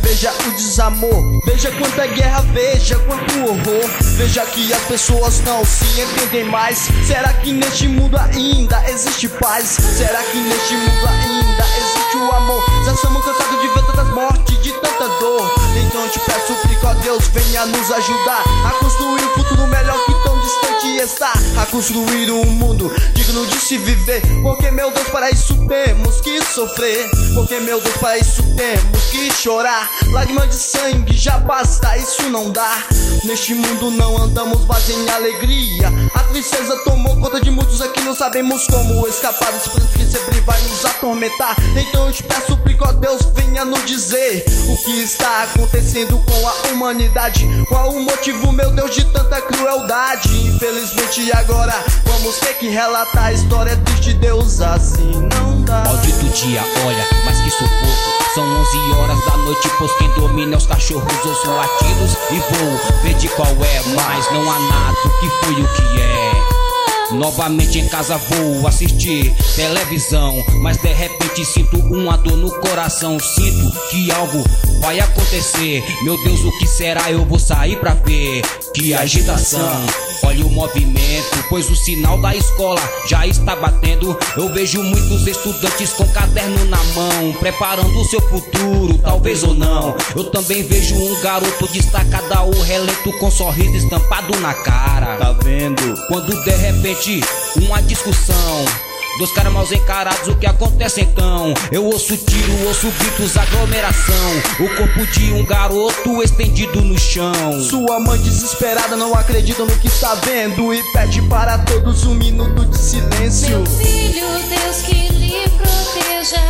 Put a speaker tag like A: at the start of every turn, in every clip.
A: veja o desamor, veja quanta guerra, veja quanto horror. Veja que as pessoas não se entendem mais. Será que neste mundo ainda existe paz? Será que neste mundo ainda existe o amor? Já estamos cansados de ver tantas mortes, de tanta dor. Então eu te peço, suplico a Deus, venha nos ajudar a construir um futuro melhor que tão distante está. A construir um mundo digno de se viver. Porque meu Deus, para isso temos que sofrer. Porque meu Deus, para isso temos que chorar. Lágrimas de sangue já basta, isso não dá. Neste mundo não andamos mais em alegria. A tristeza tomou conta de muitos aqui, não sabemos como escapar desse preço que sempre vai nos atormentar. Então eu te peço, suplico a Deus, venha nos dizer o que está acontecendo com a humanidade. Qual o motivo, meu Deus, de tanta crueldade? Infelizmente agora vamos ter que relatar a história triste de Deus, assim não dá.
B: Maldito dia, olha, mas que sufoco. São 11 horas da noite, pois quem domina é os cachorros. Ouço latidos e vou ver de qual é. Mas não há nada, o que foi o que é. Novamente em casa vou assistir televisão, mas de repente sinto uma dor no coração. Sinto que algo vai acontecer. Meu Deus, o que será? Eu vou sair pra ver. Que agitação, olha o movimento, pois o sinal da escola já está batendo. Eu vejo muitos estudantes com caderno na mão, preparando o seu futuro, talvez ou não. Eu também vejo um garoto destacado ao relento, com sorriso estampado na cara.
A: Tá vendo?
B: Quando de repente uma discussão, dois caras mal encarados, o que acontece então? Eu ouço tiro, ouço gritos, aglomeração. O corpo de um garoto estendido no chão.
A: Sua mãe desesperada não acredita no que está vendo e pede para todos um minuto de silêncio.
C: Meu filho, Deus que lhe proteja.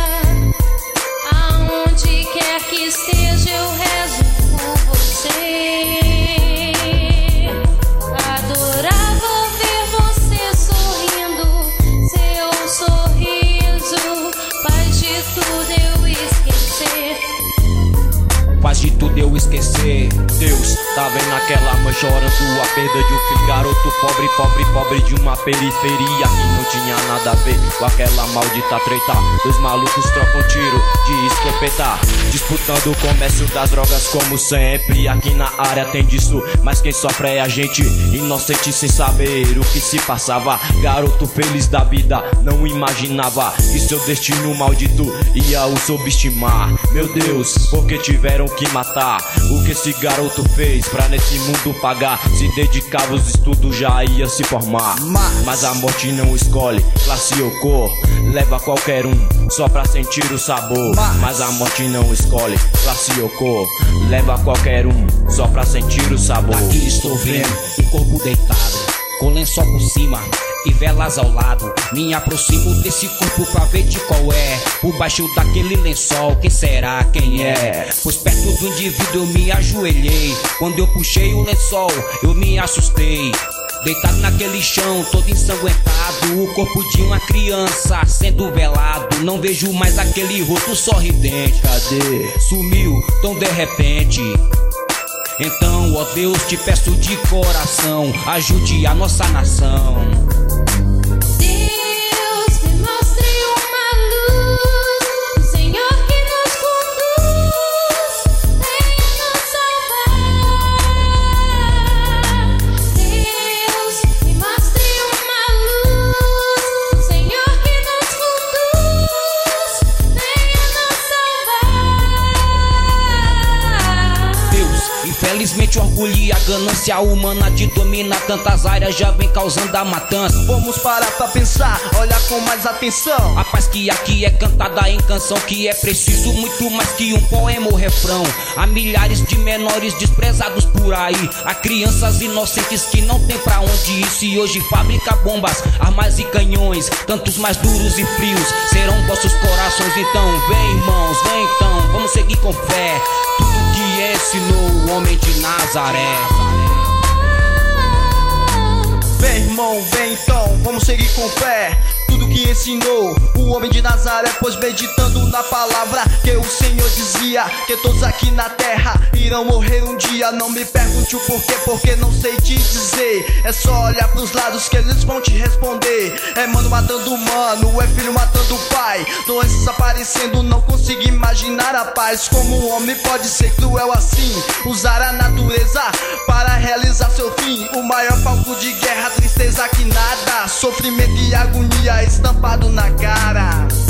C: Aonde quer que esteja, eu rezo por você. Adorava ver você sorrindo, seu sorriso faz de tudo eu esquecer.
B: Faz de tudo eu esquecer.
D: Deus, tá vendo aquela mãe chorando a perda de um filho, garoto pobre, pobre, pobre de uma periferia que não tinha nada a ver com aquela maldita treta. Dois malucos trocam tiro de escopeta, disputando o comércio das drogas como sempre. Aqui na área tem disso, mas quem sofre é a gente, inocente sem saber o que se passava. Garoto feliz da vida, não imaginava que seu destino maldito ia o subestimar. Meu Deus, porque tiveram que matar? O que esse garoto fez pra nesse mundo pagar? Se dedicava aos estudos, já ia se formar. Mas a morte não escolhe classe ou cor, leva qualquer um só pra sentir o sabor. Mas a morte não escolhe classe ou cor, leva qualquer um só pra sentir o sabor.
B: Aqui estou vendo um corpo deitado, com lençol por cima e velas ao lado. Me aproximo desse corpo pra ver de qual é. Por baixo daquele lençol, quem será, quem é? Pois perto do indivíduo eu me ajoelhei. Quando eu puxei o lençol, eu me assustei. Deitado naquele chão, todo ensanguentado, o corpo de uma criança sendo velado. Não vejo mais aquele rosto sorridente.
A: Cadê?
B: Sumiu tão de repente. Então, ó Deus, te peço de coração, ajude a nossa nação.
C: Deus, me mostre uma luz, o Senhor que nos conduz, venha nos salvar. Deus, me mostre uma luz, o Senhor que nos conduz, venha nos salvar.
B: Deus, infelizmente o orgulho e a ganância humana de dominar tantas áreas já vem causando a matança.
A: Vamos parar pra pensar, olhar com mais atenção.
B: A paz que aqui é cantada em canção, que é preciso muito mais que um poema ou refrão. Há milhares de menores desprezados por aí, há crianças inocentes que não tem pra onde ir. Se hoje fabrica bombas, armas e canhões, tantos mais duros e frios serão vossos corações. Então vem irmãos, vem então, vamos seguir com fé tudo que ensinou o homem de Nazaré.
A: Vem irmão, vem então, vamos seguir com fé tudo que que ensinou o homem de Nazaré, pois meditando na palavra que o Senhor dizia que todos aqui na terra irão morrer um dia. Não me pergunte o porquê, porque não sei te dizer. É só olhar pros lados que eles vão te responder. É mano matando mano, é filho matando pai, doenças aparecendo, não consigo imaginar a paz. Como um homem pode ser cruel assim, usar a natureza para realizar seu fim? O maior palco de guerra, tristeza que nada, sofrimento e agonia estampado na cara.